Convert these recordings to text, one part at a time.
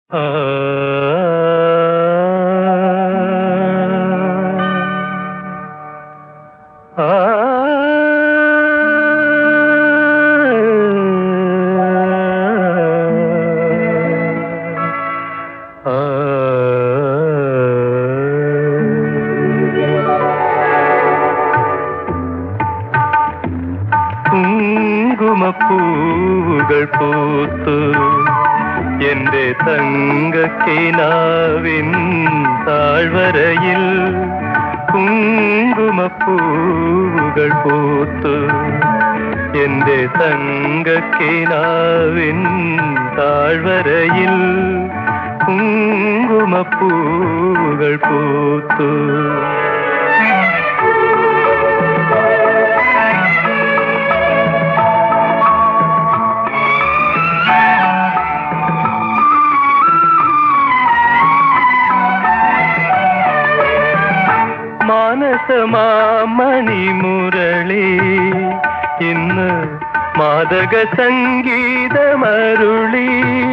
ആ ആ കുങ്കുമപ്പൂവുകൾ പൂത്തു എന്റെ തങ്കക്കിനാവിൻ താഴ്വരയിൽ. കുങ്കുമപ്പൂവുകൾ പൂത്തു എന്റെ തങ്കക്കിനാവിൻ താഴ്വരയിൽ. കുങ്കുമപ്പൂവുകൾ പൂത്തു. മാനസമാമണിമുരളി ഇന്ന് മാദക സംഗീതമരുളി.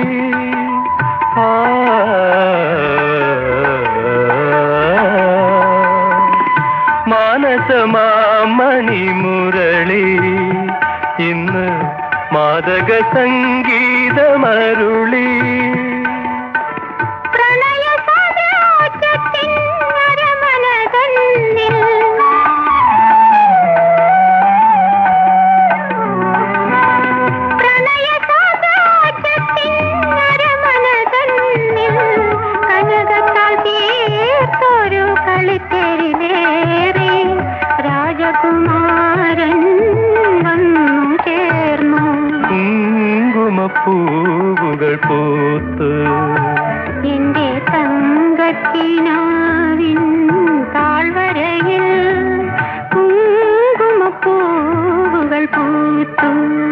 മാനസമാമണിമുരളി ഇന്ന് മാദക സംഗീതമരുളി. കുങ്കുമപ്പൂവുകൾ പൂത്തു എന്റെ തങ്കക്കിനാവിൻ താഴ്വരയിൽ. കുങ്കുമപ്പൂവുകൾ പൂത്തു.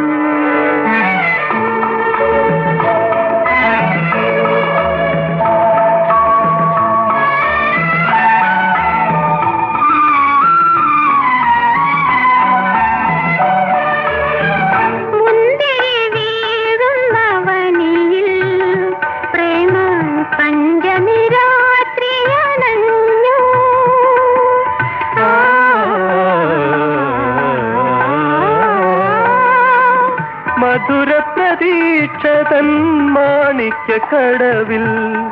മധുര പ്രതീക്ഷതൻ മാണിക്യക്കടവിൽ.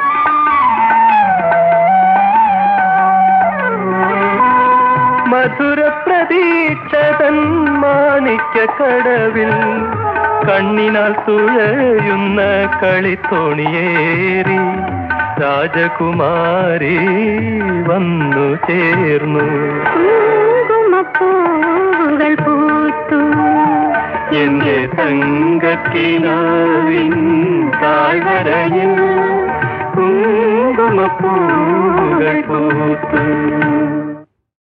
മധുര പ്രതീക്ഷതൻ മാണിക്യക്കടവിൽ കണ്ണിനാൽ തുഴയുന്ന കളിത്തോണിയേറി രാജകുമാരി വന്നു ചേർന്നു. കുങ്കുമപ്പൂവുകൾ പൂത്തു എന്റെ തങ്കക്കിനാവിൻ താഴ്വരയിൽ. കുങ്കുമപ്പൂവുകൾ പൂത്തു.